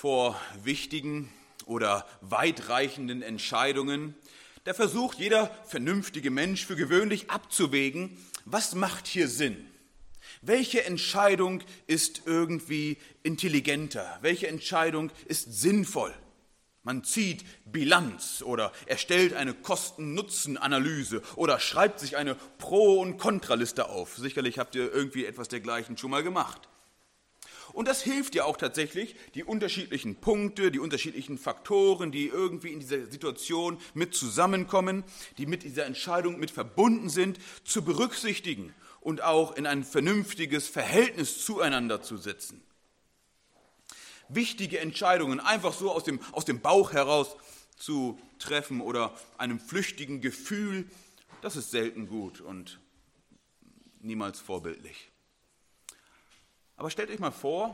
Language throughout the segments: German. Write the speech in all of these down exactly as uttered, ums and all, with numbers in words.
vor wichtigen oder weitreichenden Entscheidungen, da versucht jeder vernünftige Mensch für gewöhnlich abzuwägen, was macht hier Sinn? Welche Entscheidung ist irgendwie intelligenter? Welche Entscheidung ist sinnvoll? Man zieht Bilanz oder erstellt eine Kosten-Nutzen-Analyse oder schreibt sich eine Pro- und Kontraliste auf. Sicherlich habt ihr irgendwie etwas dergleichen schon mal gemacht. Und das hilft ja auch tatsächlich, die unterschiedlichen Punkte, die unterschiedlichen Faktoren, die irgendwie in dieser Situation mit zusammenkommen, die mit dieser Entscheidung mit verbunden sind, zu berücksichtigen und auch in ein vernünftiges Verhältnis zueinander zu setzen. Wichtige Entscheidungen einfach so aus dem, aus dem Bauch heraus zu treffen oder einem flüchtigen Gefühl, das ist selten gut und niemals vorbildlich. Aber stellt euch mal vor,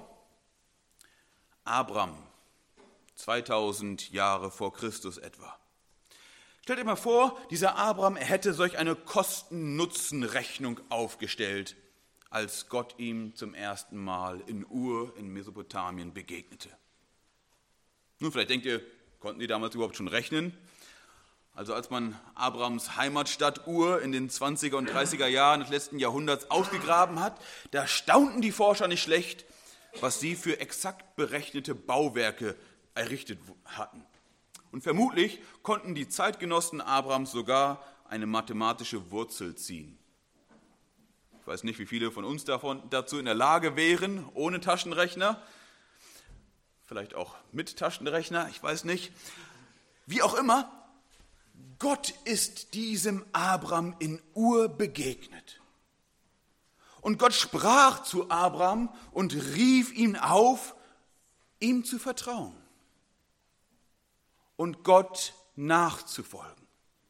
Abraham, zweitausend Jahre vor Christus etwa. Stellt euch mal vor, dieser Abraham, er hätte solch eine Kosten-Nutzen-Rechnung aufgestellt, als Gott ihm zum ersten Mal in Ur in Mesopotamien begegnete. Nun, vielleicht denkt ihr, konnten die damals überhaupt schon rechnen? Also als man Abrahams Heimatstadt Ur in den zwanziger und dreißiger Jahren des letzten Jahrhunderts ausgegraben hat, da staunten die Forscher nicht schlecht, was sie für exakt berechnete Bauwerke errichtet hatten. Und vermutlich konnten die Zeitgenossen Abrahams sogar eine mathematische Wurzel ziehen. Ich weiß nicht, wie viele von uns davon dazu in der Lage wären, ohne Taschenrechner, vielleicht auch mit Taschenrechner, ich weiß nicht. Wie auch immer, Gott ist diesem Abraham in Ur begegnet. Und Gott sprach zu Abraham und rief ihn auf, ihm zu vertrauen und Gott nachzufolgen.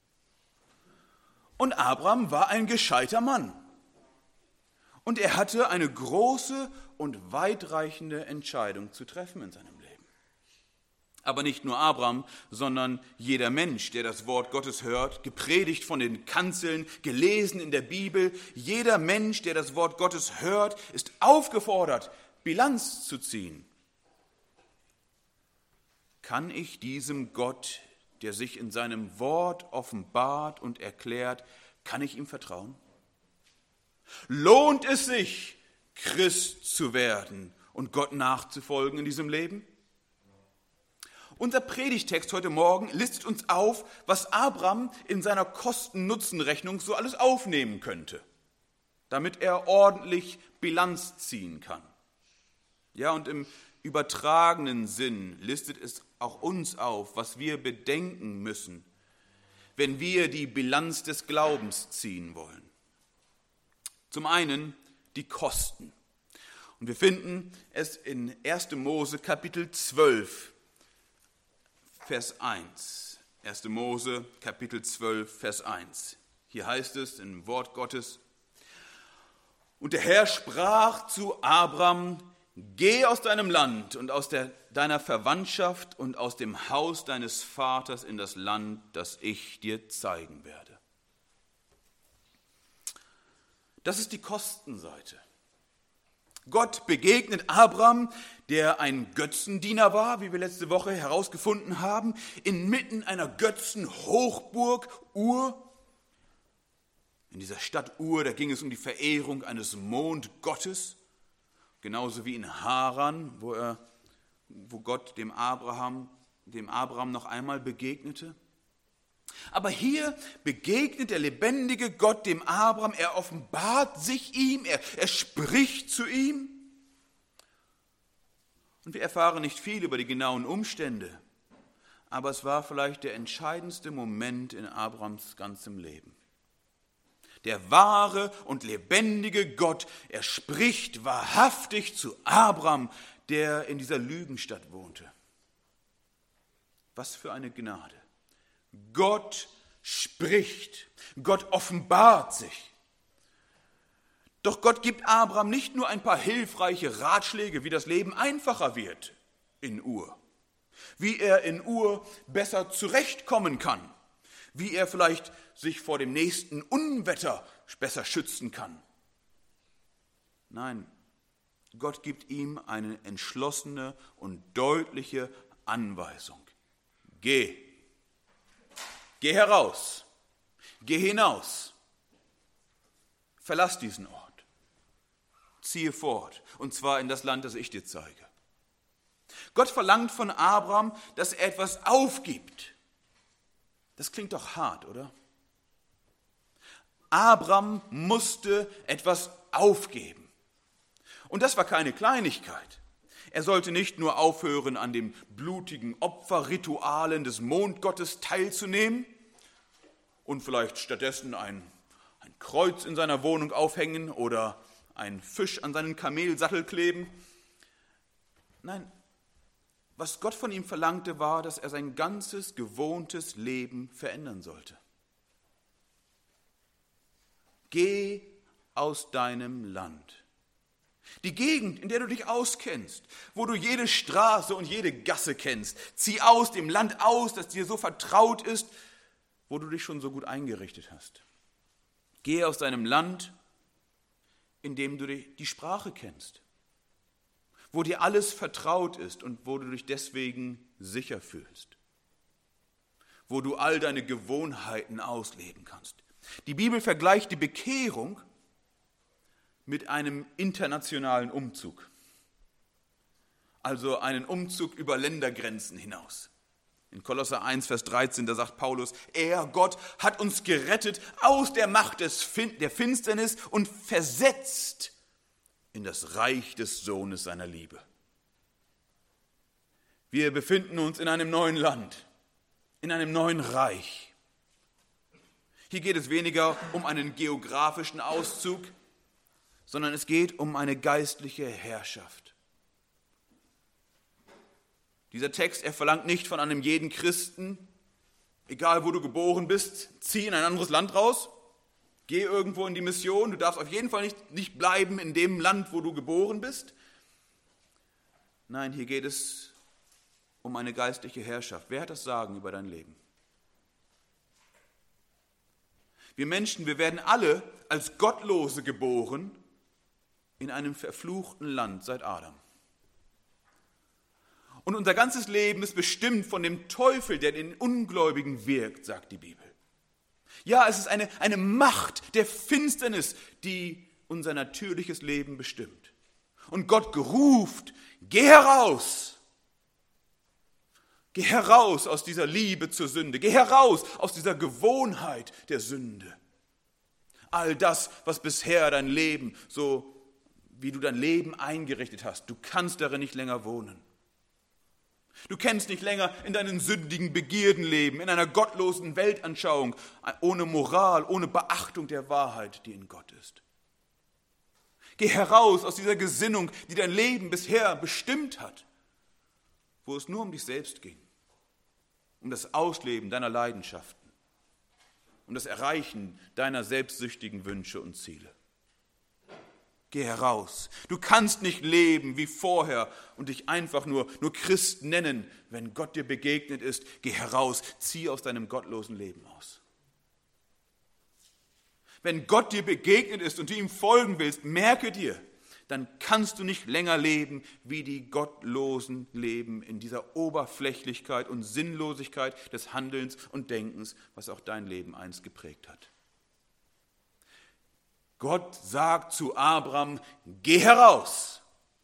Und Abraham war ein gescheiter Mann. Und er hatte eine große und weitreichende Entscheidung zu treffen in seinem Leben. Aber nicht nur Abraham, sondern jeder Mensch, der das Wort Gottes hört, gepredigt von den Kanzeln, gelesen in der Bibel, jeder Mensch, der das Wort Gottes hört, ist aufgefordert, Bilanz zu ziehen. Kann ich diesem Gott, der sich in seinem Wort offenbart und erklärt, kann ich ihm vertrauen? Lohnt es sich, Christ zu werden und Gott nachzufolgen in diesem Leben? Unser Predigtext heute Morgen listet uns auf, was Abraham in seiner Kosten-Nutzen-Rechnung so alles aufnehmen könnte, damit er ordentlich Bilanz ziehen kann. Ja, und im übertragenen Sinn listet es auch uns auf, was wir bedenken müssen, wenn wir die Bilanz des Glaubens ziehen wollen. Zum einen die Kosten. Und wir finden es in erster Mose Kapitel zwölf, Vers eins. erster Mose Kapitel zwölf, Vers eins. Hier heißt es im Wort Gottes: Und der Herr sprach zu Abraham: Geh aus deinem Land und aus der, deiner Verwandtschaft und aus dem Haus deines Vaters in das Land, das ich dir zeigen werde. Das ist die Kostenseite. Gott begegnet Abraham, der ein Götzendiener war, wie wir letzte Woche herausgefunden haben, inmitten einer Götzenhochburg Ur. In dieser Stadt Ur, da ging es um die Verehrung eines Mondgottes, genauso wie in Haran, wo, er, wo Gott dem Abraham, dem Abraham noch einmal begegnete. Aber hier begegnet der lebendige Gott dem Abraham, er offenbart sich ihm, er, er spricht zu ihm. Und wir erfahren nicht viel über die genauen Umstände, aber es war vielleicht der entscheidendste Moment in Abrahams ganzem Leben. Der wahre und lebendige Gott, er spricht wahrhaftig zu Abraham, der in dieser Lügenstadt wohnte. Was für eine Gnade. Gott spricht, Gott offenbart sich. Doch Gott gibt Abraham nicht nur ein paar hilfreiche Ratschläge, wie das Leben einfacher wird in Ur, wie er in Ur besser zurechtkommen kann, wie er vielleicht sich vor dem nächsten Unwetter besser schützen kann. Nein, Gott gibt ihm eine entschlossene und deutliche Anweisung. Geh. Geh heraus. Geh hinaus. Verlass diesen Ort. Ziehe fort, und zwar in das Land, das ich dir zeige. Gott verlangt von Abraham, dass er etwas aufgibt. Das klingt doch hart, oder? Abraham musste etwas aufgeben. Und das war keine Kleinigkeit. Er sollte nicht nur aufhören, an den blutigen Opferritualen des Mondgottes teilzunehmen und vielleicht stattdessen ein, ein Kreuz in seiner Wohnung aufhängen oder einen Fisch an seinen Kamelsattel kleben. Nein, was Gott von ihm verlangte, war, dass er sein ganzes gewohntes Leben verändern sollte. Geh aus deinem Land. Die Gegend, in der du dich auskennst, wo du jede Straße und jede Gasse kennst. Zieh aus dem Land aus, das dir so vertraut ist, wo du dich schon so gut eingerichtet hast. Geh aus deinem Land, in dem du die Sprache kennst, wo dir alles vertraut ist und wo du dich deswegen sicher fühlst, wo du all deine Gewohnheiten ausleben kannst. Die Bibel vergleicht die Bekehrung mit einem internationalen Umzug, also einen Umzug über Ländergrenzen hinaus. In Kolosser eins, Vers dreizehn, da sagt Paulus, er, Gott, hat uns gerettet aus der Macht des fin- der Finsternis und versetzt in das Reich des Sohnes seiner Liebe. Wir befinden uns in einem neuen Land, in einem neuen Reich. Hier geht es weniger um einen geografischen Auszug, sondern es geht um eine geistliche Herrschaft. Dieser Text, er verlangt nicht von einem jeden Christen, egal wo du geboren bist, zieh in ein anderes Land raus, geh irgendwo in die Mission, du darfst auf jeden Fall nicht, nicht bleiben in dem Land, wo du geboren bist. Nein, hier geht es um eine geistliche Herrschaft. Wer hat das Sagen über dein Leben? Wir Menschen, wir werden alle als Gottlose geboren in einem verfluchten Land seit Adam. Und unser ganzes Leben ist bestimmt von dem Teufel, der in den Ungläubigen wirkt, sagt die Bibel. Ja, es ist eine, eine Macht der Finsternis, die unser natürliches Leben bestimmt. Und Gott geruft, geh heraus. Geh heraus aus dieser Liebe zur Sünde. Geh heraus aus dieser Gewohnheit der Sünde. All das, was bisher dein Leben, so wie du dein Leben eingerichtet hast, du kannst darin nicht länger wohnen. Du kennst nicht länger in deinen sündigen Begierden leben, in einer gottlosen Weltanschauung, ohne Moral, ohne Beachtung der Wahrheit, die in Gott ist. Geh heraus aus dieser Gesinnung, die dein Leben bisher bestimmt hat, wo es nur um dich selbst ging, um das Ausleben deiner Leidenschaften, um das Erreichen deiner selbstsüchtigen Wünsche und Ziele. Geh heraus. Du kannst nicht leben wie vorher und dich einfach nur, nur Christ nennen, wenn Gott dir begegnet ist. Geh heraus, zieh aus deinem gottlosen Leben aus. Wenn Gott dir begegnet ist und du ihm folgen willst, merke dir, dann kannst du nicht länger leben, wie die Gottlosen leben, in dieser Oberflächlichkeit und Sinnlosigkeit des Handelns und Denkens, was auch dein Leben einst geprägt hat. Gott sagt zu Abraham, geh heraus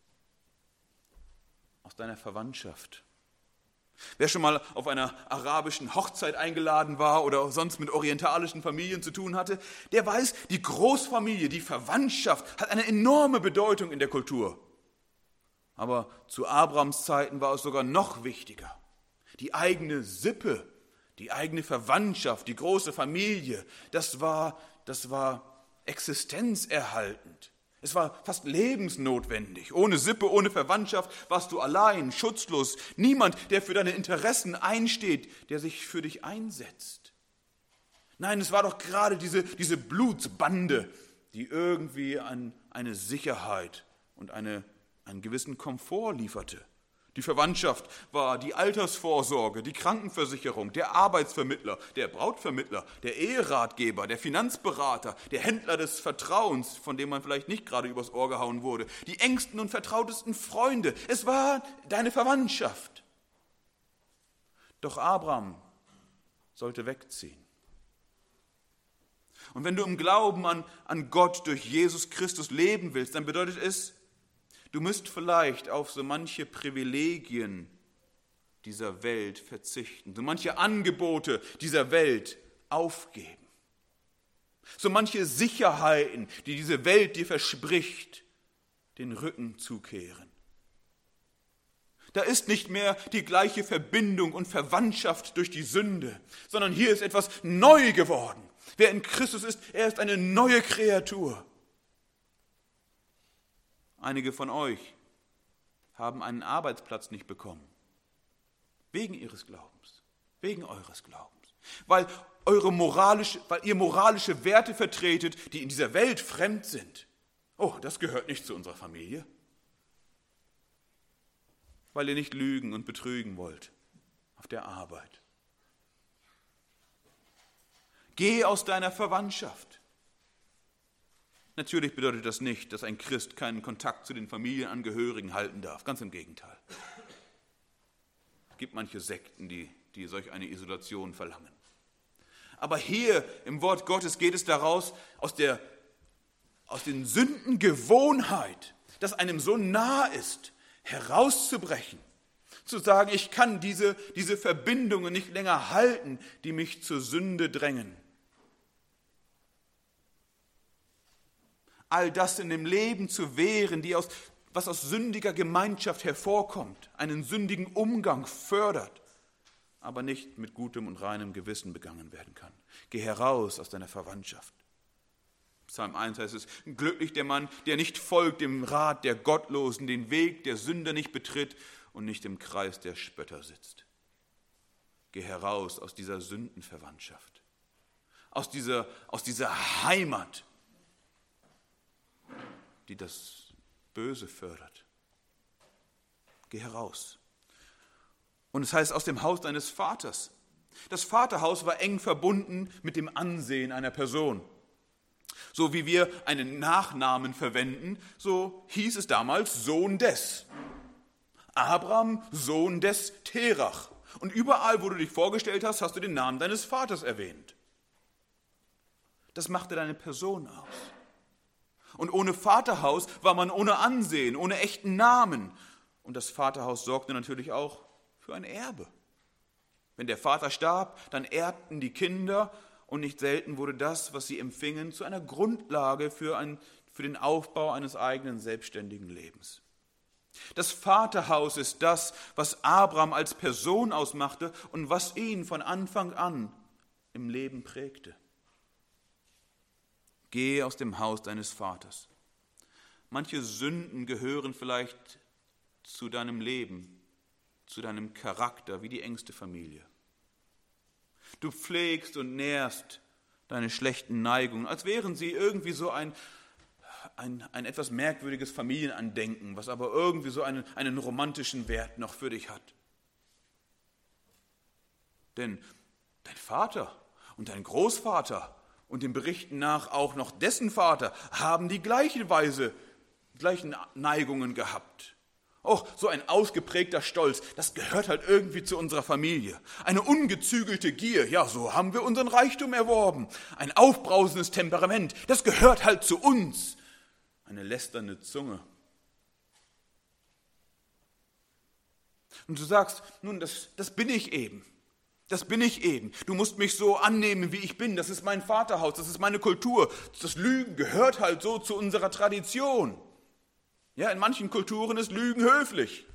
aus deiner Verwandtschaft. Wer schon mal auf einer arabischen Hochzeit eingeladen war oder sonst mit orientalischen Familien zu tun hatte, der weiß, die Großfamilie, die Verwandtschaft hat eine enorme Bedeutung in der Kultur. Aber zu Abrahams Zeiten war es sogar noch wichtiger. Die eigene Sippe, die eigene Verwandtschaft, die große Familie, das war, das war existenzerhaltend. Es war fast lebensnotwendig. Ohne Sippe, ohne Verwandtschaft warst du allein, schutzlos. Niemand, der für deine Interessen einsteht, der sich für dich einsetzt. Nein, es war doch gerade diese, diese Blutsbande, die irgendwie an eine Sicherheit und eine, einen gewissen Komfort lieferte. Die Verwandtschaft war die Altersvorsorge, die Krankenversicherung, der Arbeitsvermittler, der Brautvermittler, der Eheratgeber, der Finanzberater, der Händler des Vertrauens, von dem man vielleicht nicht gerade übers Ohr gehauen wurde, die engsten und vertrautesten Freunde. Es war deine Verwandtschaft. Doch Abraham sollte wegziehen. Und wenn du im Glauben an, an Gott durch Jesus Christus leben willst, dann bedeutet es, du müsst vielleicht auf so manche Privilegien dieser Welt verzichten, so manche Angebote dieser Welt aufgeben, so manche Sicherheiten, die diese Welt dir verspricht, den Rücken zukehren. Da ist nicht mehr die gleiche Verbindung und Verwandtschaft durch die Sünde, sondern hier ist etwas neu geworden. Wer in Christus ist, er ist eine neue Kreatur. Einige von euch haben einen Arbeitsplatz nicht bekommen, wegen ihres Glaubens, wegen eures Glaubens, weil, eure moralische, weil ihr moralische Werte vertretet, die in dieser Welt fremd sind. Oh, das gehört nicht zu unserer Familie. Weil ihr nicht lügen und betrügen wollt auf der Arbeit. Geh aus deiner Verwandtschaft. Natürlich bedeutet das nicht, dass ein Christ keinen Kontakt zu den Familienangehörigen halten darf. Ganz im Gegenteil. Es gibt manche Sekten, die, die solch eine Isolation verlangen. Aber hier im Wort Gottes geht es daraus, aus der aus den Sündengewohnheit, das einem so nah ist, herauszubrechen. Zu sagen, ich kann diese, diese Verbindungen nicht länger halten, die mich zur Sünde drängen. All das in dem Leben zu wehren, die aus, was aus sündiger Gemeinschaft hervorkommt, einen sündigen Umgang fördert, aber nicht mit gutem und reinem Gewissen begangen werden kann. Geh heraus aus deiner Verwandtschaft. Psalm eins heißt es, glücklich der Mann, der nicht folgt dem Rat der Gottlosen, den Weg der Sünder nicht betritt und nicht im Kreis der Spötter sitzt. Geh heraus aus dieser Sündenverwandtschaft, aus dieser, aus dieser Heimat, die das Böse fördert. Geh heraus. Und es heißt aus dem Haus deines Vaters. Das Vaterhaus war eng verbunden mit dem Ansehen einer Person. So wie wir einen Nachnamen verwenden, so hieß es damals Sohn des. Abraham, Sohn des Terach. Und überall, wo du dich vorgestellt hast, hast du den Namen deines Vaters erwähnt. Das machte deine Person aus. Und ohne Vaterhaus war man ohne Ansehen, ohne echten Namen. Und das Vaterhaus sorgte natürlich auch für ein Erbe. Wenn der Vater starb, dann erbten die Kinder und nicht selten wurde das, was sie empfingen, zu einer Grundlage für, ein, für den Aufbau eines eigenen selbstständigen Lebens. Das Vaterhaus ist das, was Abraham als Person ausmachte und was ihn von Anfang an im Leben prägte. Geh aus dem Haus deines Vaters. Manche Sünden gehören vielleicht zu deinem Leben, zu deinem Charakter, wie die engste Familie. Du pflegst und nährst deine schlechten Neigungen, als wären sie irgendwie so ein, ein, ein etwas merkwürdiges Familienandenken, was aber irgendwie so einen, einen romantischen Wert noch für dich hat. Denn dein Vater und dein Großvater und den Berichten nach auch noch dessen Vater haben die gleiche Weise, gleichen Neigungen gehabt. Auch so ein ausgeprägter Stolz, das gehört halt irgendwie zu unserer Familie. Eine ungezügelte Gier, ja, so haben wir unseren Reichtum erworben. Ein aufbrausendes Temperament, das gehört halt zu uns. Eine lästernde Zunge. Und du sagst, nun, das, das bin ich eben. Das bin ich eben. Du musst mich so annehmen, wie ich bin. Das ist mein Vaterhaus, das ist meine Kultur. Das Lügen gehört halt so zu unserer Tradition. Ja, in manchen Kulturen ist Lügen höflich.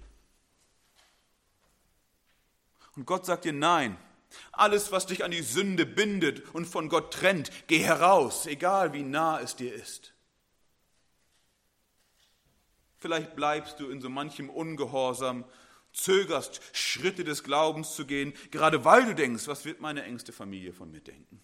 Und Gott sagt dir, nein, alles, was dich an die Sünde bindet und von Gott trennt, geh heraus, egal wie nah es dir ist. Vielleicht bleibst du in so manchem Ungehorsam, zögerst, Schritte des Glaubens zu gehen, gerade weil du denkst, was wird meine engste Familie von mir denken?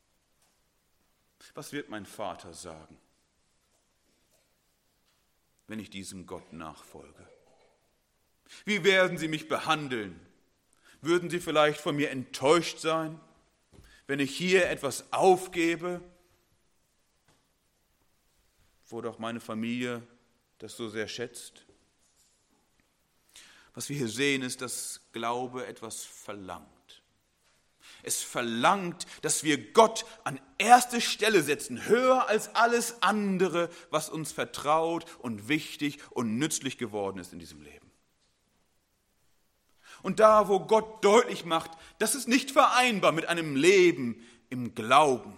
Was wird mein Vater sagen, wenn ich diesem Gott nachfolge? Wie werden sie mich behandeln? Würden sie vielleicht von mir enttäuscht sein, wenn ich hier etwas aufgebe, wo doch meine Familie das so sehr schätzt? Was wir hier sehen, ist, dass Glaube etwas verlangt. Es verlangt, dass wir Gott an erste Stelle setzen, höher als alles andere, was uns vertraut und wichtig und nützlich geworden ist in diesem Leben. Und da, wo Gott deutlich macht, das ist nicht vereinbar mit einem Leben im Glauben,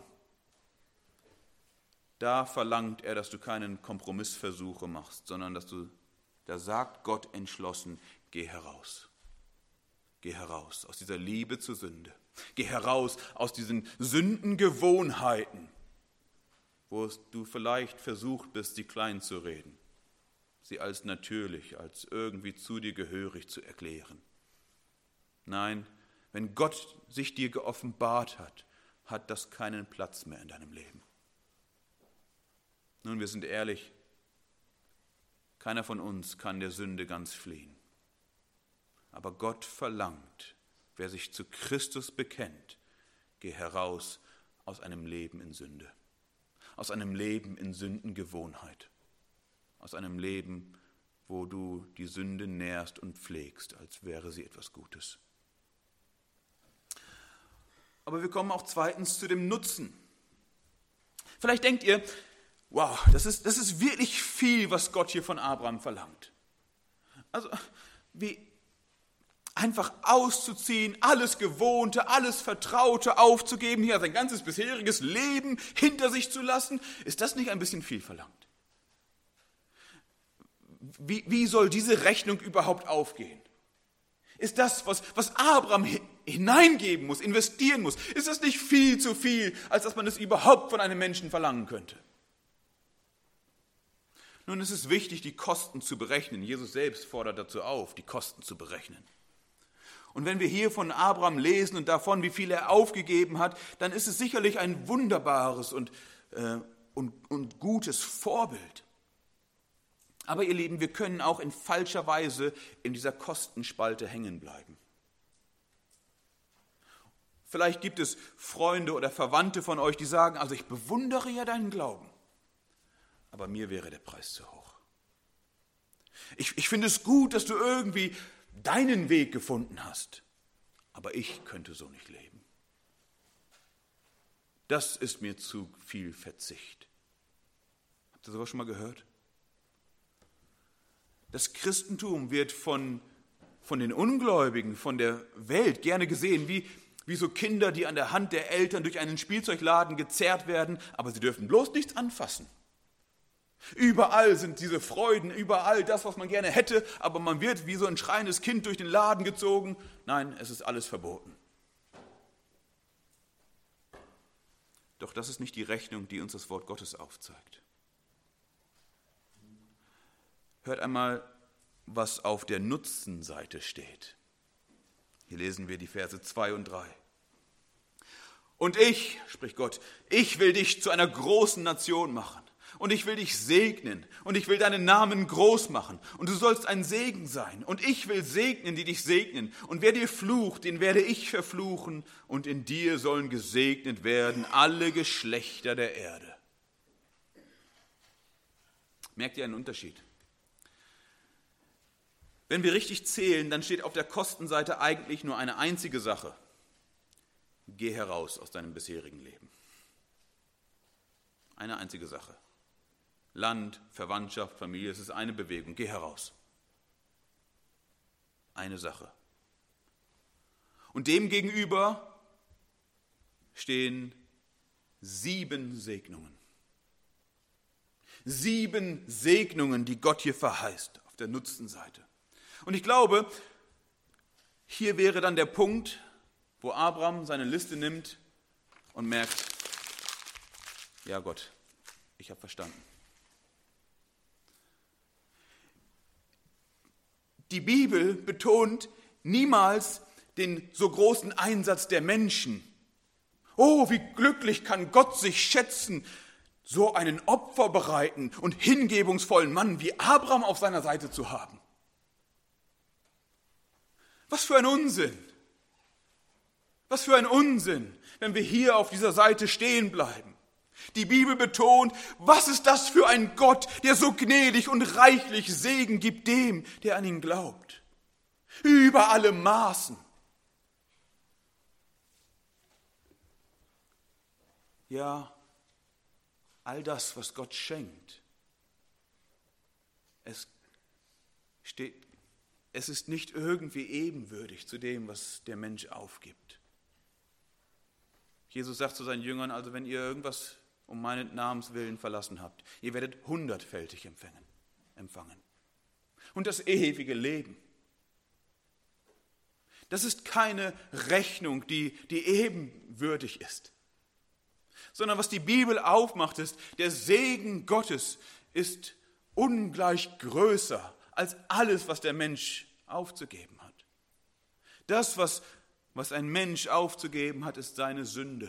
da verlangt er, dass du keinen Kompromissversuche machst, sondern dass du, da sagt Gott entschlossen, geh heraus. Geh heraus aus dieser Liebe zur Sünde. Geh heraus aus diesen Sündengewohnheiten, wo du vielleicht versucht bist, sie klein zu reden, sie als natürlich, als irgendwie zu dir gehörig zu erklären. Nein, wenn Gott sich dir geoffenbart hat, hat das keinen Platz mehr in deinem Leben. Nun, wir sind ehrlich, keiner von uns kann der Sünde ganz fliehen. Aber Gott verlangt, wer sich zu Christus bekennt, geh heraus aus einem Leben in Sünde, aus einem Leben in Sündengewohnheit, aus einem Leben, wo du die Sünde nährst und pflegst, als wäre sie etwas Gutes. Aber wir kommen auch zweitens zu dem Nutzen. Vielleicht denkt ihr, wow, das ist, das ist wirklich viel, was Gott hier von Abraham verlangt. Also, wie einfach auszuziehen, alles Gewohnte, alles Vertraute aufzugeben, hier sein ganzes bisheriges Leben hinter sich zu lassen, ist das nicht ein bisschen viel verlangt? Wie, wie soll diese Rechnung überhaupt aufgehen? Ist das, was, was Abraham hineingeben muss, investieren muss, ist das nicht viel zu viel, als dass man es überhaupt von einem Menschen verlangen könnte? Nun ist es wichtig, die Kosten zu berechnen. Jesus selbst fordert dazu auf, die Kosten zu berechnen. Und wenn wir hier von Abraham lesen und davon, wie viel er aufgegeben hat, dann ist es sicherlich ein wunderbares und, äh, und, und gutes Vorbild. Aber ihr Lieben, wir können auch in falscher Weise in dieser Kostenspalte hängen bleiben. Vielleicht gibt es Freunde oder Verwandte von euch, die sagen, also ich bewundere ja deinen Glauben, aber mir wäre der Preis zu hoch. Ich, ich finde es gut, dass du irgendwie deinen Weg gefunden hast, aber ich könnte so nicht leben. Das ist mir zu viel Verzicht. Habt ihr sowas schon mal gehört? Das Christentum wird von, von den Ungläubigen, von der Welt gerne gesehen, wie, wie so Kinder, die an der Hand der Eltern durch einen Spielzeugladen gezerrt werden, aber sie dürfen bloß nichts anfassen. Überall sind diese Freuden, überall das, was man gerne hätte, aber man wird wie so ein schreiendes Kind durch den Laden gezogen. Nein, es ist alles verboten. Doch das ist nicht die Rechnung, die uns das Wort Gottes aufzeigt. Hört einmal, was auf der Nutzenseite steht. Hier lesen wir die Verse zwei und drei. Und ich, spricht Gott, ich will dich zu einer großen Nation machen. Und ich will dich segnen und ich will deinen Namen groß machen und du sollst ein Segen sein. Und ich will segnen, die dich segnen. Und wer dir flucht, den werde ich verfluchen. Und in dir sollen gesegnet werden alle Geschlechter der Erde. Merkt ihr einen Unterschied? Wenn wir richtig zählen, dann steht auf der Kostenseite eigentlich nur eine einzige Sache. Geh heraus aus deinem bisherigen Leben. Eine einzige Sache. Land, Verwandtschaft, Familie, es ist eine Bewegung. Geh heraus. Eine Sache. Und dem gegenüber stehen sieben Segnungen. Sieben Segnungen, die Gott hier verheißt, auf der Nutzenseite. Und ich glaube, hier wäre dann der Punkt, wo Abraham seine Liste nimmt und merkt, ja Gott, ich habe verstanden. Die Bibel betont niemals den so großen Einsatz der Menschen. Oh, wie glücklich kann Gott sich schätzen, so einen opferbereiten und hingebungsvollen Mann wie Abraham auf seiner Seite zu haben. Was für ein Unsinn! Was für ein Unsinn, wenn wir hier auf dieser Seite stehen bleiben. Die Bibel betont, was ist das für ein Gott, der so gnädig und reichlich Segen gibt dem, der an ihn glaubt. Über alle Maßen. Ja, all das, was Gott schenkt, es steht, es ist nicht irgendwie ebenwürdig zu dem, was der Mensch aufgibt. Jesus sagt zu seinen Jüngern, also wenn ihr irgendwas um meinen Namens willen verlassen habt, ihr werdet hundertfältig empfangen. empfangen. Und das ewige Leben. Das ist keine Rechnung, die, die ebenwürdig ist, sondern was die Bibel aufmacht, ist, der Segen Gottes ist ungleich größer als alles, was der Mensch aufzugeben hat. Das, was, was ein Mensch aufzugeben hat, ist seine Sünde.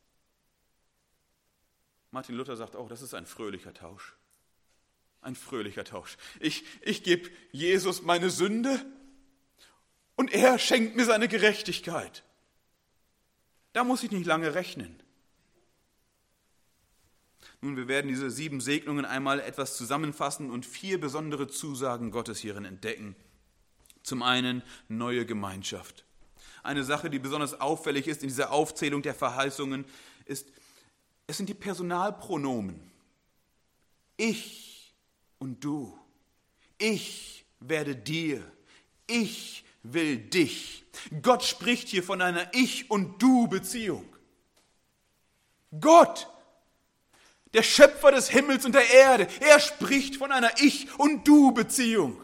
Martin Luther sagt auch, das ist ein fröhlicher Tausch. Ein fröhlicher Tausch. Ich, ich gebe Jesus meine Sünde und er schenkt mir seine Gerechtigkeit. Da muss ich nicht lange rechnen. Nun, wir werden diese sieben Segnungen einmal etwas zusammenfassen und vier besondere Zusagen Gottes hierin entdecken. Zum einen neue Gemeinschaft. Eine Sache, die besonders auffällig ist in dieser Aufzählung der Verheißungen, ist, es sind die Personalpronomen. Ich und du. Ich werde dir. Ich will dich. Gott spricht hier von einer Ich- und Du-Beziehung. Gott, der Schöpfer des Himmels und der Erde, er spricht von einer Ich- und Du-Beziehung.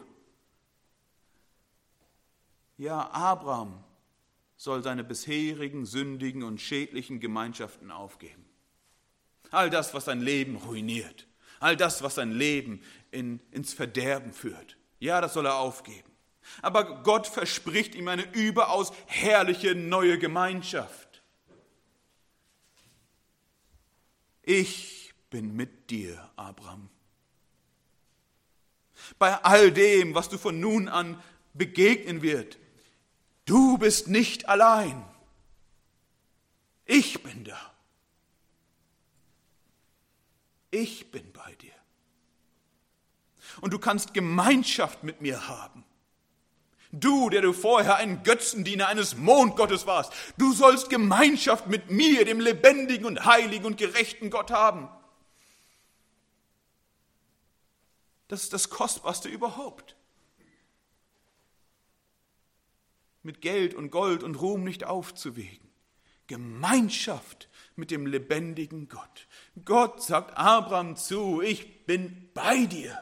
Ja, Abraham soll seine bisherigen sündigen und schädlichen Gemeinschaften aufgeben. All das, was sein Leben ruiniert, all das, was sein Leben in, ins Verderben führt, ja, das soll er aufgeben. Aber Gott verspricht ihm eine überaus herrliche neue Gemeinschaft. Ich bin mit dir, Abraham. Bei all dem, was du von nun an begegnen wird, du bist nicht allein. Ich bin da. Ich bin bei dir. Und du kannst Gemeinschaft mit mir haben. Du, der du vorher ein Götzendiener eines Mondgottes warst, du sollst Gemeinschaft mit mir, dem lebendigen und heiligen und gerechten Gott haben. Das ist das Kostbarste überhaupt. Mit Geld und Gold und Ruhm nicht aufzuwiegen. Gemeinschaft mit dem lebendigen Gott. Gott sagt Abraham zu, ich bin bei dir.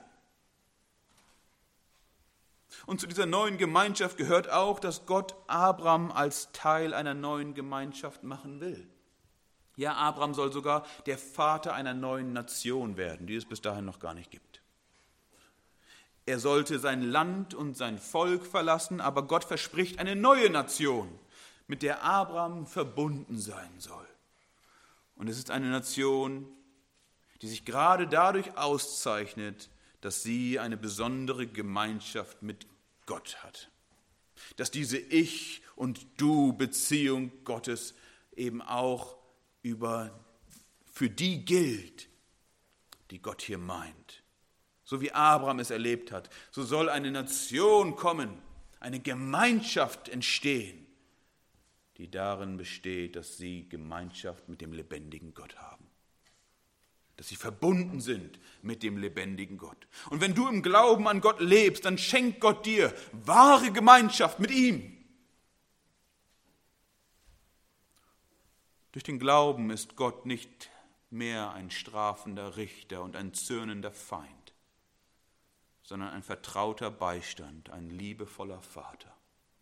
Und zu dieser neuen Gemeinschaft gehört auch, dass Gott Abraham als Teil einer neuen Gemeinschaft machen will. Ja, Abraham soll sogar der Vater einer neuen Nation werden, die es bis dahin noch gar nicht gibt. Er sollte sein Land und sein Volk verlassen, aber Gott verspricht eine neue Nation, mit der Abraham verbunden sein soll. Und es ist eine Nation, die sich gerade dadurch auszeichnet, dass sie eine besondere Gemeinschaft mit Gott hat. Dass diese Ich- und Du-Beziehung Gottes eben auch über, für die gilt, die Gott hier meint. So wie Abraham es erlebt hat, so soll eine Nation kommen, eine Gemeinschaft entstehen, die darin besteht, dass sie Gemeinschaft mit dem lebendigen Gott haben. Dass sie verbunden sind mit dem lebendigen Gott. Und wenn du im Glauben an Gott lebst, dann schenkt Gott dir wahre Gemeinschaft mit ihm. Durch den Glauben ist Gott nicht mehr ein strafender Richter und ein zürnender Feind, sondern ein vertrauter Beistand, ein liebevoller Vater.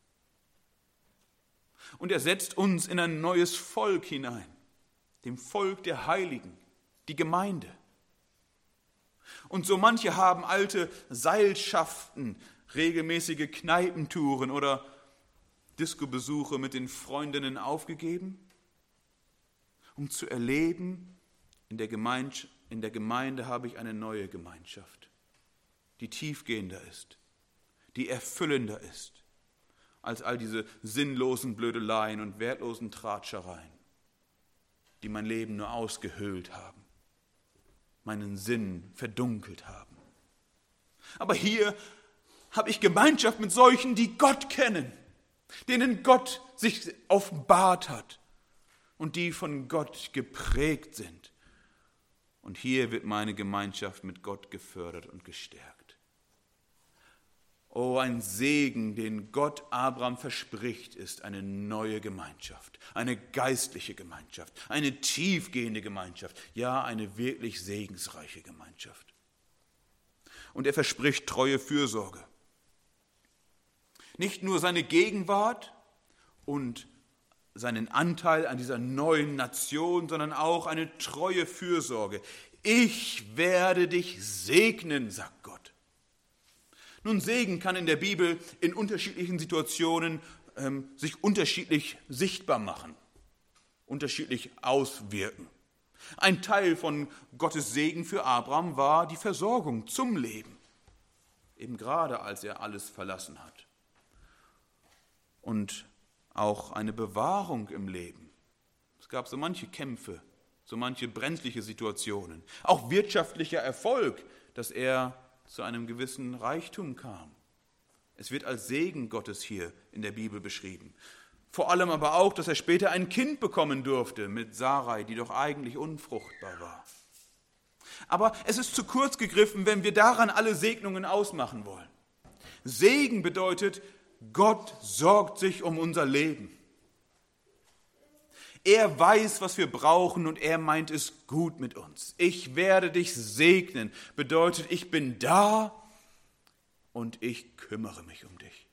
Und er setzt uns in ein neues Volk hinein, dem Volk der Heiligen, die Gemeinde. Und so manche haben alte Seilschaften, regelmäßige Kneipentouren oder Diskobesuche mit den Freundinnen aufgegeben, um zu erleben, in der Gemeinde, in der Gemeinde habe ich eine neue Gemeinschaft, die tiefgehender ist, die erfüllender ist als all diese sinnlosen Blödeleien und wertlosen Tratschereien, die mein Leben nur ausgehöhlt haben, meinen Sinn verdunkelt haben. Aber hier habe ich Gemeinschaft mit solchen, die Gott kennen, denen Gott sich offenbart hat und die von Gott geprägt sind. Und hier wird meine Gemeinschaft mit Gott gefördert und gestärkt. Oh, ein Segen, den Gott Abraham verspricht, ist eine neue Gemeinschaft, eine geistliche Gemeinschaft, eine tiefgehende Gemeinschaft, ja, eine wirklich segensreiche Gemeinschaft. Und er verspricht treue Fürsorge. Nicht nur seine Gegenwart und seinen Anteil an dieser neuen Nation, sondern auch eine treue Fürsorge. Ich werde dich segnen, sagt Gott. Nun, Segen kann in der Bibel in unterschiedlichen Situationen ähm, sich unterschiedlich sichtbar machen, unterschiedlich auswirken. Ein Teil von Gottes Segen für Abraham war die Versorgung zum Leben, eben gerade als er alles verlassen hat. Und auch eine Bewahrung im Leben. Es gab so manche Kämpfe, so manche brenzliche Situationen. Auch wirtschaftlicher Erfolg, dass er zu einem gewissen Reichtum kam. Es wird als Segen Gottes hier in der Bibel beschrieben. Vor allem aber auch, dass er später ein Kind bekommen durfte mit Sarai, die doch eigentlich unfruchtbar war. Aber es ist zu kurz gegriffen, wenn wir daran alle Segnungen ausmachen wollen. Segen bedeutet, Gott sorgt sich um unser Leben. Er weiß, was wir brauchen und er meint es gut mit uns. Ich werde dich segnen, bedeutet, ich bin da und ich kümmere mich um dich.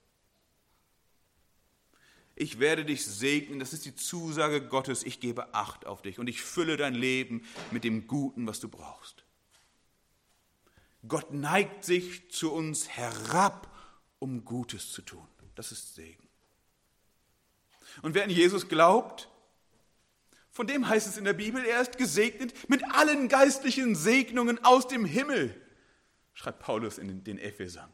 Ich werde dich segnen, das ist die Zusage Gottes, ich gebe Acht auf dich und ich fülle dein Leben mit dem Guten, was du brauchst. Gott neigt sich zu uns herab, um Gutes zu tun. Das ist Segen. Und wer an Jesus glaubt, von dem heißt es in der Bibel, er ist gesegnet mit allen geistlichen Segnungen aus dem Himmel, schreibt Paulus in den Ephesern.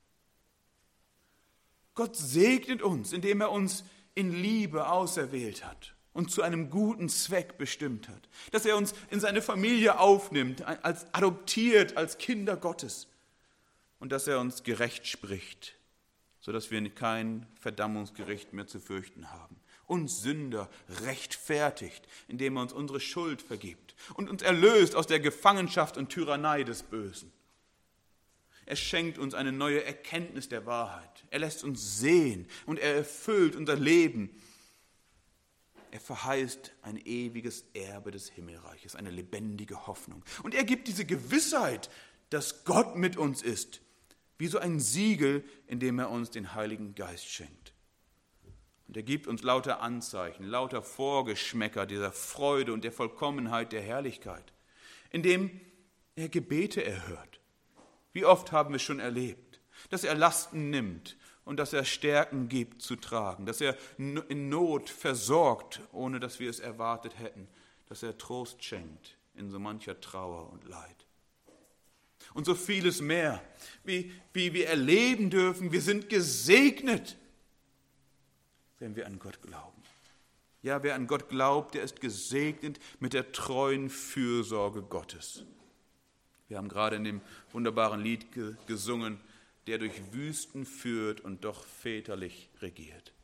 Gott segnet uns, indem er uns in Liebe auserwählt hat und zu einem guten Zweck bestimmt hat. Dass er uns in seine Familie aufnimmt, als adoptiert, als Kinder Gottes. Und dass er uns gerecht spricht, sodass wir kein Verdammungsgericht mehr zu fürchten haben. Uns Sünder rechtfertigt, indem er uns unsere Schuld vergibt und uns erlöst aus der Gefangenschaft und Tyrannei des Bösen. Er schenkt uns eine neue Erkenntnis der Wahrheit. Er lässt uns sehen und er erfüllt unser Leben. Er verheißt ein ewiges Erbe des Himmelreiches, eine lebendige Hoffnung. Und er gibt diese Gewissheit, dass Gott mit uns ist, wie so ein Siegel, in dem er uns den Heiligen Geist schenkt. Und er gibt uns lauter Anzeichen, lauter Vorgeschmäcker dieser Freude und der Vollkommenheit der Herrlichkeit, indem er Gebete erhört. Wie oft haben wir schon erlebt, dass er Lasten nimmt und dass er Stärken gibt zu tragen, dass er in Not versorgt, ohne dass wir es erwartet hätten, dass er Trost schenkt in so mancher Trauer und Leid. Und so vieles mehr, wie, wie wir erleben dürfen, wir sind gesegnet, wenn wir an Gott glauben. Ja, wer an Gott glaubt, der ist gesegnet mit der treuen Fürsorge Gottes. Wir haben gerade in dem wunderbaren Lied gesungen, der durch Wüsten führt und doch väterlich regiert.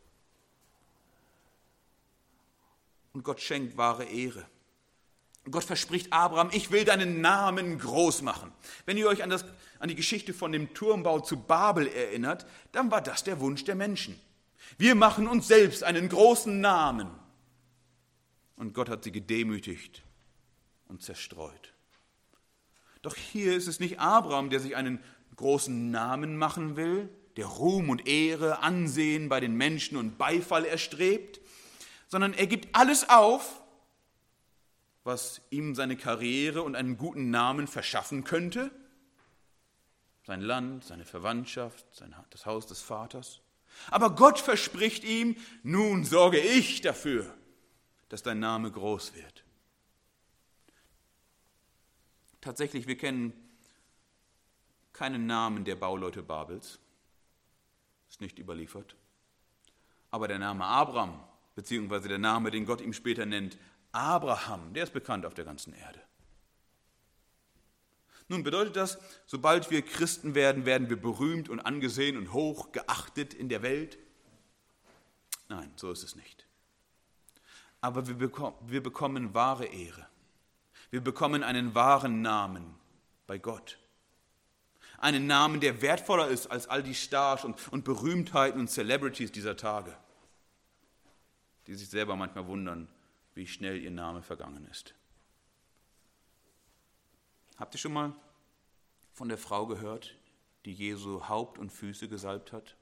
Und Gott schenkt wahre Ehre. Gott verspricht Abraham, ich will deinen Namen groß machen. Wenn ihr euch an, das, an die Geschichte von dem Turmbau zu Babel erinnert, dann war das der Wunsch der Menschen. Wir machen uns selbst einen großen Namen. Und Gott hat sie gedemütigt und zerstreut. Doch hier ist es nicht Abraham, der sich einen großen Namen machen will, der Ruhm und Ehre, Ansehen bei den Menschen und Beifall erstrebt, sondern er gibt alles auf, was ihm seine Karriere und einen guten Namen verschaffen könnte. Sein Land, seine Verwandtschaft, sein, das Haus des Vaters. Aber Gott verspricht ihm, nun sorge ich dafür, dass dein Name groß wird. Tatsächlich, wir kennen keinen Namen der Bauleute Babels. ist nicht überliefert. Aber der Name Abraham, beziehungsweise der Name, den Gott ihm später nennt, Abraham, der ist bekannt auf der ganzen Erde. Nun bedeutet das, sobald wir Christen werden, werden wir berühmt und angesehen und hoch geachtet in der Welt? Nein, so ist es nicht. Aber wir bekommen, wir bekommen wahre Ehre. Wir bekommen einen wahren Namen bei Gott. Einen Namen, der wertvoller ist als all die Stars und, und Berühmtheiten und Celebrities dieser Tage, die sich selber manchmal wundern, wie schnell ihr Name vergangen ist. Habt ihr schon mal von der Frau gehört, die Jesu Haupt und Füße gesalbt hat?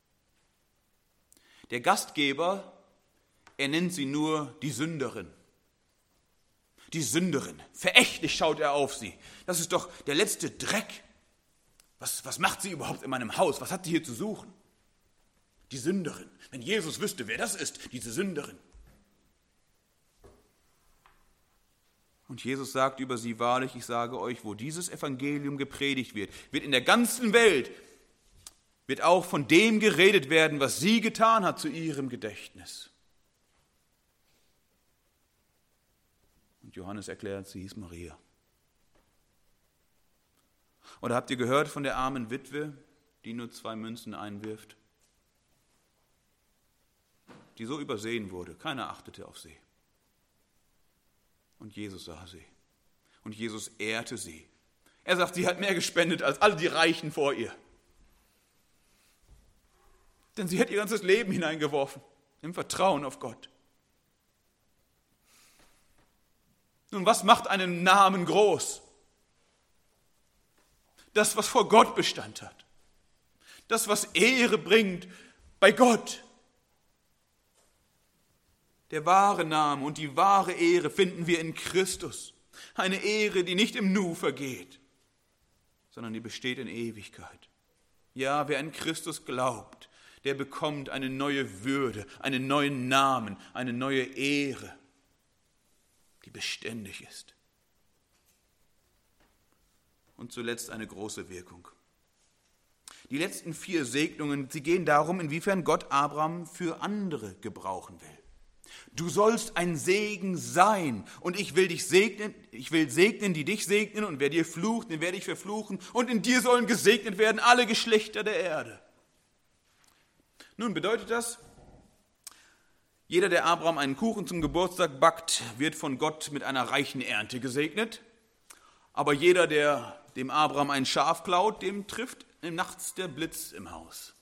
Der Gastgeber, er nennt sie nur die Sünderin. Die Sünderin, verächtlich schaut er auf sie. Das ist doch der letzte Dreck. Was, was macht sie überhaupt in meinem Haus? Was hat sie hier zu suchen? Die Sünderin. Wenn Jesus wüsste, wer das ist, diese Sünderin. Und Jesus sagt über sie, wahrlich, ich sage euch, wo dieses Evangelium gepredigt wird, wird in der ganzen Welt, wird auch von dem geredet werden, was sie getan hat zu ihrem Gedächtnis. Und Johannes erklärt, sie hieß Maria. Oder habt ihr gehört von der armen Witwe, die nur zwei Münzen einwirft? Die so übersehen wurde, keiner achtete auf sie. Und Jesus sah sie. Und Jesus ehrte sie. Er sagt, sie hat mehr gespendet als alle die Reichen vor ihr. Denn sie hat ihr ganzes Leben hineingeworfen, im Vertrauen auf Gott. Nun, was macht einen Namen groß? Das, was vor Gott Bestand hat. Das, was Ehre bringt bei Gott. Der wahre Name und die wahre Ehre finden wir in Christus. Eine Ehre, die nicht im Nu vergeht, sondern die besteht in Ewigkeit. Ja, wer an Christus glaubt, der bekommt eine neue Würde, einen neuen Namen, eine neue Ehre, die beständig ist. Und zuletzt eine große Wirkung. Die letzten vier Segnungen, sie gehen darum, inwiefern Gott Abraham für andere gebrauchen will. Du sollst ein Segen sein und ich will dich segnen, ich will segnen, die dich segnen und wer dir flucht, den werde ich verfluchen und in dir sollen gesegnet werden alle Geschlechter der Erde. Nun bedeutet das, jeder, der Abraham einen Kuchen zum Geburtstag backt, wird von Gott mit einer reichen Ernte gesegnet, aber jeder, der dem Abraham ein Schaf klaut, dem trifft nachts der Blitz im Haus.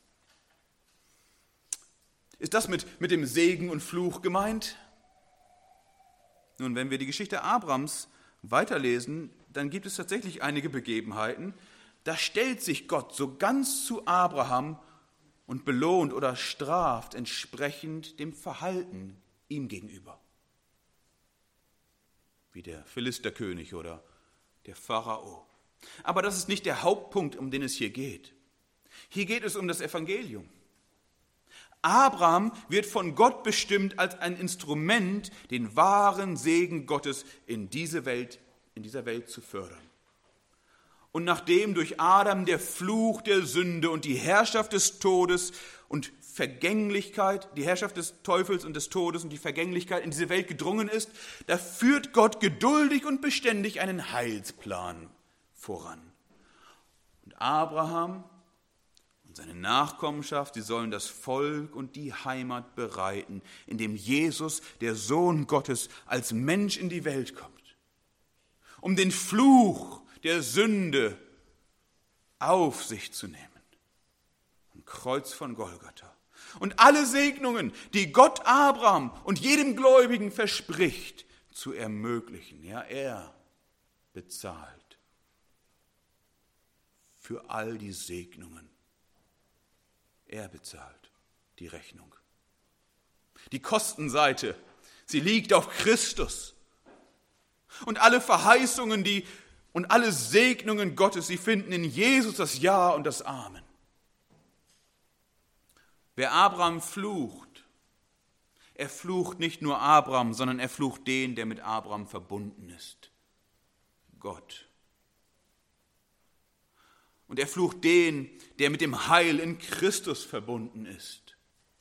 Ist das mit, mit dem Segen und Fluch gemeint? Nun, wenn wir die Geschichte Abrahams weiterlesen, dann gibt es tatsächlich einige Begebenheiten. Da stellt sich Gott so ganz zu Abraham und belohnt oder straft entsprechend dem Verhalten ihm gegenüber. Wie der Philisterkönig oder der Pharao. Aber das ist nicht der Hauptpunkt, um den es hier geht. Hier geht es um das Evangelium. Abraham wird von Gott bestimmt als ein Instrument, den wahren Segen Gottes in diese Welt, in dieser Welt zu fördern. Und nachdem durch Adam der Fluch der Sünde und die Herrschaft des Todes und Vergänglichkeit, die Herrschaft des Teufels und des Todes und die Vergänglichkeit in diese Welt gedrungen ist, da führt Gott geduldig und beständig einen Heilsplan voran. Und Abraham und seine Nachkommenschaft, sie sollen das Volk und die Heimat bereiten, indem Jesus, der Sohn Gottes, als Mensch in die Welt kommt, um den Fluch der Sünde auf sich zu nehmen. Am Kreuz von Golgatha. Und alle Segnungen, die Gott Abraham und jedem Gläubigen verspricht, zu ermöglichen. Ja, er bezahlt für all die Segnungen. Er bezahlt die Rechnung. Die Kostenseite, sie liegt auf Christus. Und alle Verheißungen, die und alle Segnungen Gottes, sie finden in Jesus das Ja und das Amen. Wer Abraham flucht, er flucht nicht nur Abraham, sondern er flucht den, der mit Abraham verbunden ist. Gott. Und er flucht den, der mit dem Heil in Christus verbunden ist.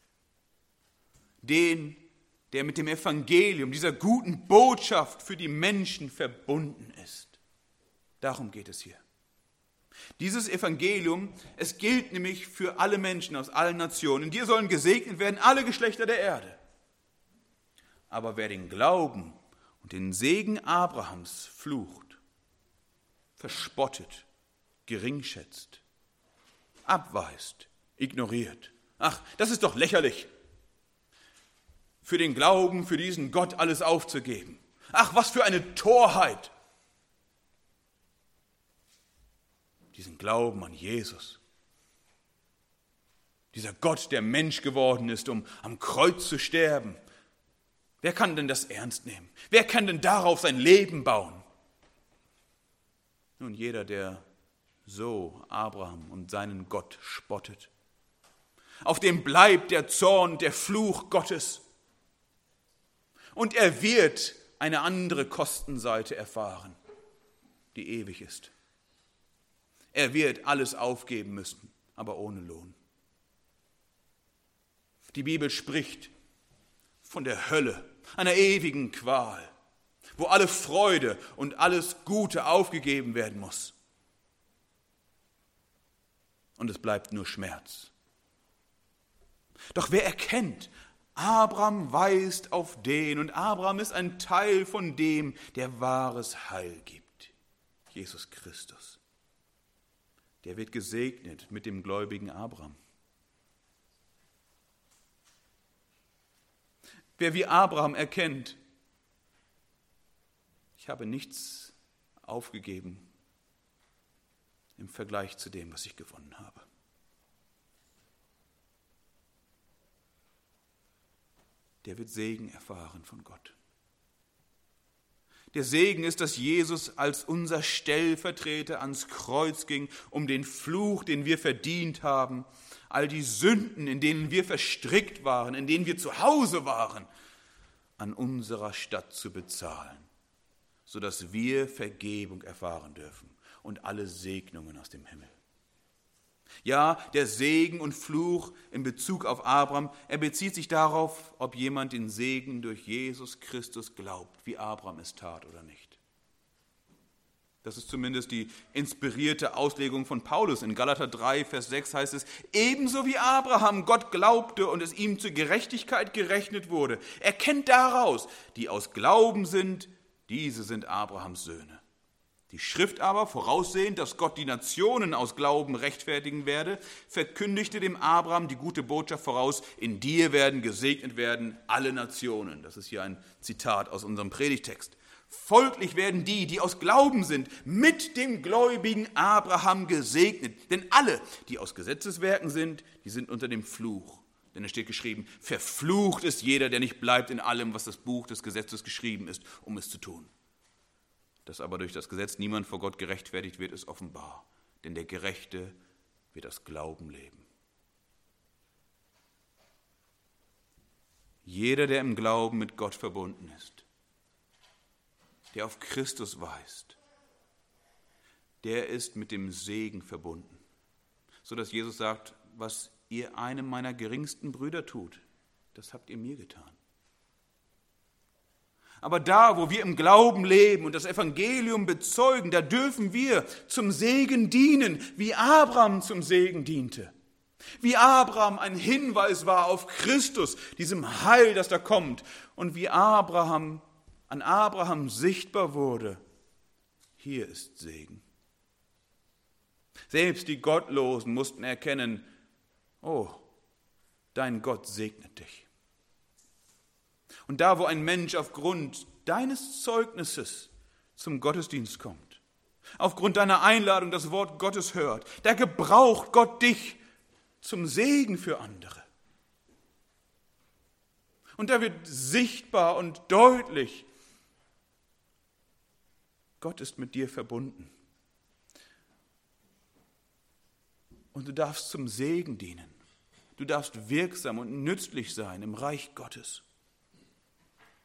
Den, der mit dem Evangelium, dieser guten Botschaft für die Menschen verbunden ist. Darum geht es hier. Dieses Evangelium, es gilt nämlich für alle Menschen aus allen Nationen. In dir sollen gesegnet werden alle Geschlechter der Erde. Aber wer den Glauben und den Segen Abrahams flucht, verspottet, geringschätzt, abweist, ignoriert. Ach, das ist doch lächerlich. Für den Glauben, für diesen Gott alles aufzugeben. Ach, was für eine Torheit. Diesen Glauben an Jesus. Dieser Gott, der Mensch geworden ist, um am Kreuz zu sterben. Wer kann denn das ernst nehmen? Wer kann denn darauf sein Leben bauen? Nun, jeder, der so Abraham und seinen Gott spottet. Auf dem bleibt der Zorn, der Fluch Gottes. Und er wird eine andere Kostenseite erfahren, die ewig ist. Er wird alles aufgeben müssen, aber ohne Lohn. Die Bibel spricht von der Hölle, einer ewigen Qual, wo alle Freude und alles Gute aufgegeben werden muss. Und es bleibt nur Schmerz. Doch wer erkennt, Abraham weist auf den, und Abraham ist ein Teil von dem, der wahres Heil gibt, Jesus Christus. Der wird gesegnet mit dem gläubigen Abraham. Wer wie Abraham erkennt, ich habe nichts aufgegeben im Vergleich zu dem, was ich gewonnen habe. Der wird Segen erfahren von Gott. Der Segen ist, dass Jesus als unser Stellvertreter ans Kreuz ging, um den Fluch, den wir verdient haben, all die Sünden, in denen wir verstrickt waren, in denen wir zu Hause waren, an unserer Stadt zu bezahlen, sodass wir Vergebung erfahren dürfen und alle Segnungen aus dem Himmel. Ja, der Segen und Fluch in Bezug auf Abraham, er bezieht sich darauf, ob jemand den Segen durch Jesus Christus glaubt, wie Abraham es tat oder nicht. Das ist zumindest die inspirierte Auslegung von Paulus. In Galater drei, Vers sechs heißt es, ebenso wie Abraham Gott glaubte und es ihm zur Gerechtigkeit gerechnet wurde. Erkennt daraus, die aus Glauben sind, diese sind Abrahams Söhne. Die Schrift aber, voraussehend, dass Gott die Nationen aus Glauben rechtfertigen werde, verkündigte dem Abraham die gute Botschaft voraus, in dir werden gesegnet werden alle Nationen. Das ist hier ein Zitat aus unserem Predigtext. Folglich werden die, die aus Glauben sind, mit dem gläubigen Abraham gesegnet. Denn alle, die aus Gesetzeswerken sind, die sind unter dem Fluch. Denn es steht geschrieben, verflucht ist jeder, der nicht bleibt in allem, was das Buch des Gesetzes geschrieben ist, um es zu tun. Dass aber durch das Gesetz niemand vor Gott gerechtfertigt wird, ist offenbar. Denn der Gerechte wird aus Glauben leben. Jeder, der im Glauben mit Gott verbunden ist, der auf Christus weist, der ist mit dem Segen verbunden. So dass Jesus sagt, was ihr einem meiner geringsten Brüder tut, das habt ihr mir getan. Aber da, wo wir im Glauben leben und das Evangelium bezeugen, da dürfen wir zum Segen dienen, wie Abraham zum Segen diente. Wie Abraham ein Hinweis war auf Christus, diesem Heil, das da kommt. Und wie Abraham an Abraham sichtbar wurde, hier ist Segen. Selbst die Gottlosen mussten erkennen, oh, dein Gott segnet dich. Und da, wo ein Mensch aufgrund deines Zeugnisses zum Gottesdienst kommt, aufgrund deiner Einladung das Wort Gottes hört, da gebraucht Gott dich zum Segen für andere. Und da wird sichtbar und deutlich, Gott ist mit dir verbunden. Und du darfst zum Segen dienen. Du darfst wirksam und nützlich sein im Reich Gottes.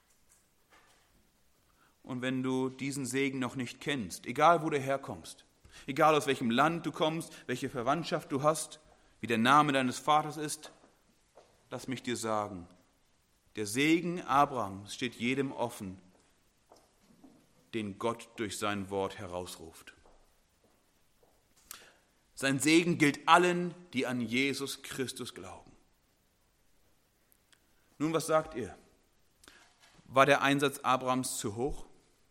Und wenn du diesen Segen noch nicht kennst, egal wo du herkommst, Egal aus welchem Land du kommst, welche Verwandtschaft du hast, wie der Name deines Vaters ist, lass mich dir sagen, der Segen Abrahams steht jedem offen, den Gott durch sein Wort herausruft. Sein Segen gilt allen, die an Jesus Christus glauben. Nun, was sagt ihr? War der Einsatz Abrahams zu hoch?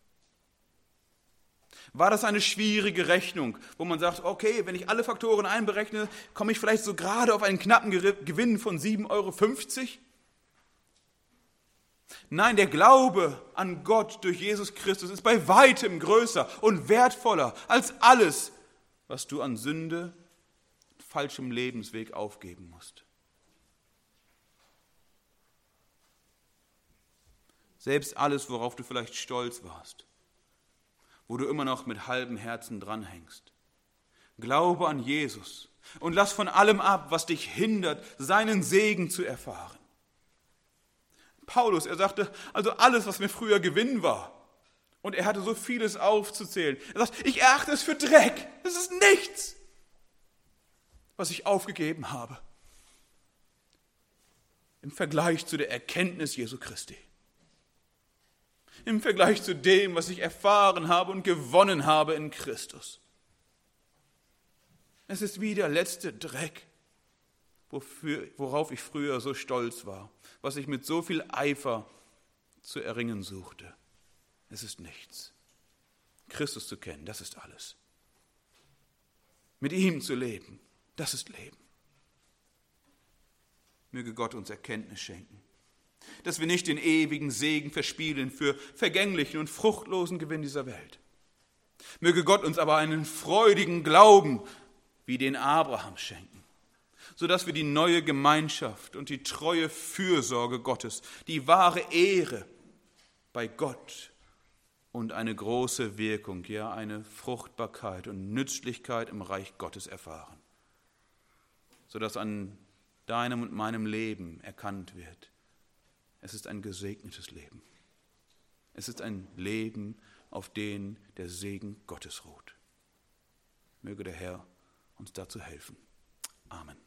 War das eine schwierige Rechnung, wo man sagt, okay, wenn ich alle Faktoren einberechne, komme ich vielleicht so gerade auf einen knappen Gewinn von sieben Euro fünfzig? Nein, der Glaube an Gott durch Jesus Christus ist bei weitem größer und wertvoller als alles, was du an Sünde und falschem Lebensweg aufgeben musst. Selbst alles, worauf du vielleicht stolz warst, wo du immer noch mit halbem Herzen dranhängst. Glaube an Jesus und lass von allem ab, was dich hindert, seinen Segen zu erfahren. Paulus, er sagte, also alles, was mir früher Gewinn war, und er hatte so vieles aufzuzählen. Er sagt, ich erachte es für Dreck. Es ist nichts, was ich aufgegeben habe im Vergleich zu der Erkenntnis Jesu Christi. Im Vergleich zu dem, was ich erfahren habe und gewonnen habe in Christus. Es ist wie der letzte Dreck, wofür, worauf ich früher so stolz war, was ich mit so viel Eifer zu erringen suchte. Es ist nichts. Christus zu kennen, das ist alles. Mit ihm zu leben, das ist Leben. Möge Gott uns Erkenntnis schenken, dass wir nicht den ewigen Segen verspielen für vergänglichen und fruchtlosen Gewinn dieser Welt. Möge Gott uns aber einen freudigen Glauben wie den Abraham schenken, sodass wir die neue Gemeinschaft und die treue Fürsorge Gottes, die wahre Ehre bei Gott und eine große Wirkung, ja eine Fruchtbarkeit und Nützlichkeit im Reich Gottes erfahren, sodass an deinem und meinem Leben erkannt wird, es ist ein gesegnetes Leben. Es ist ein Leben, auf den der Segen Gottes ruht. Möge der Herr uns dazu helfen. Amen.